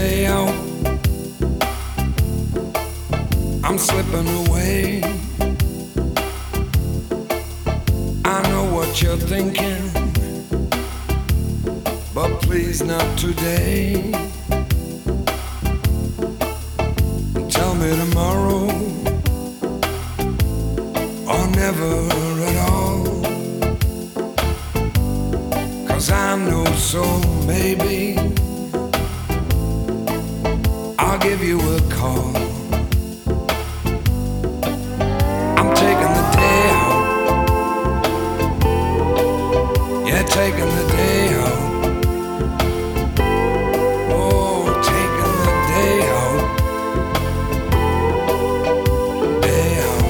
day out. I'm slipping away. I know what you're thinking, but please not today. Tell me tomorrow, or never at all. 'Cause I know, so maybe I'll give you a call. I'm taking the day out. Yeah, taking the day out. Oh, taking the day out. Day out.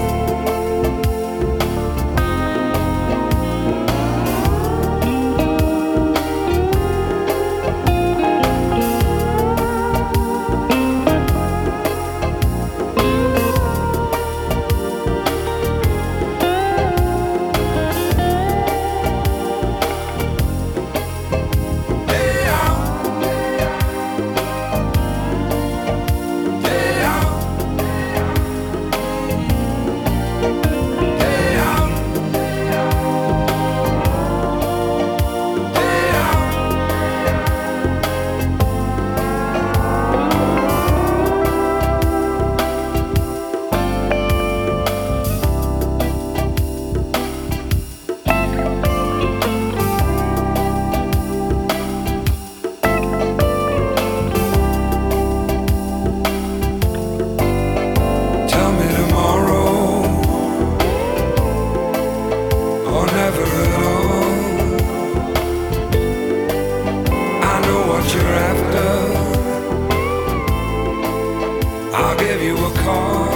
I'll give you a call.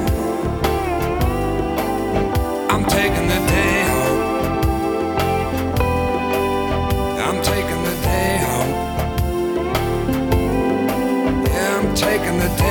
I'm taking the day out. I'm taking the day out. Yeah, I'm taking the day